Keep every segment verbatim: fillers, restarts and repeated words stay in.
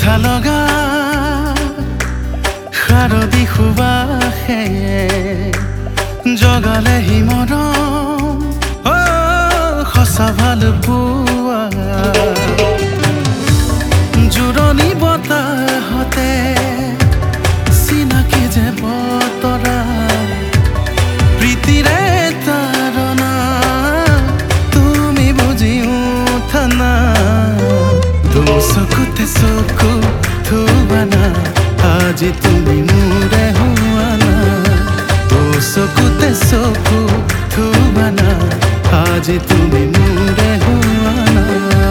নিশা লগা শাৰদী সুবাসে জগালে হি মৰম সঁচা ভাল পোৱা জোৰণি বতাহতে চিনাকি যে বতৰা প্ৰীতিৰে তাৰণা তুমি বুজি উঠা না তোৰ চকুতে চকু থোৱা না আজি তুমি মোৰে হোৱা না তোৰ চকুতে চকু থোৱা না আজি তুমি মোৰে হোৱা না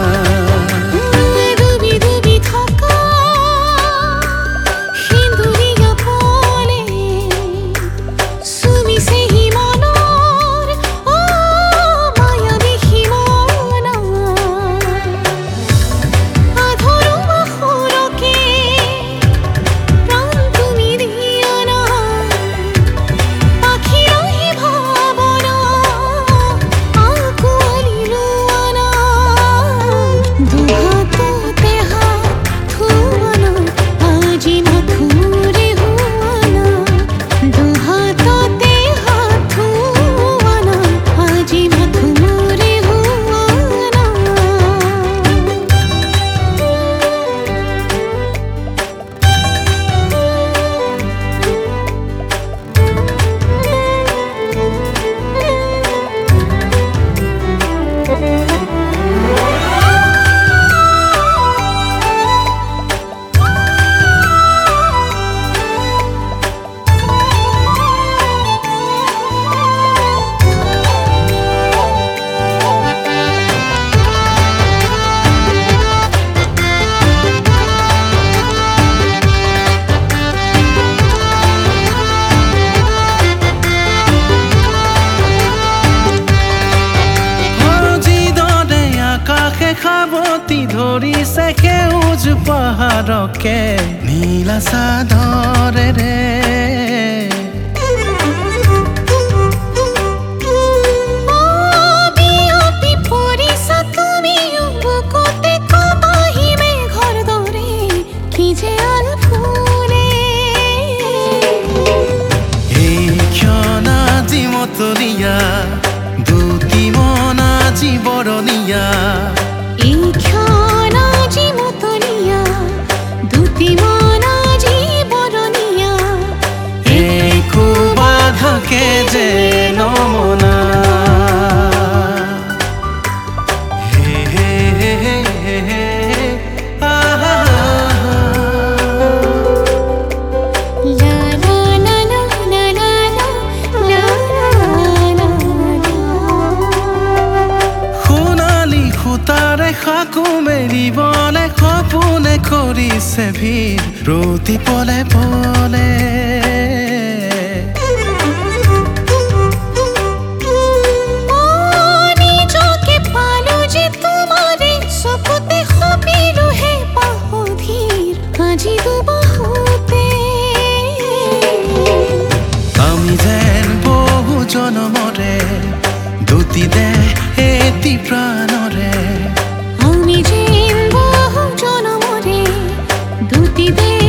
খাবতি ধৰিছে সেউজ পাহাৰকে নীলা চাদৰেৰে এই ক্ষণা জিমতলীয়া দুটি মনা জীৱৰণীয়া que je no mona he he he he he ah la la la la la la la la khunali khutare khaku meri bole khopune korise bhir roti pole pole আমি যেন বহু জনমৰে দুটি দে এটি প্ৰাণৰে আমি যেন বহু জনমৰে দুটি দে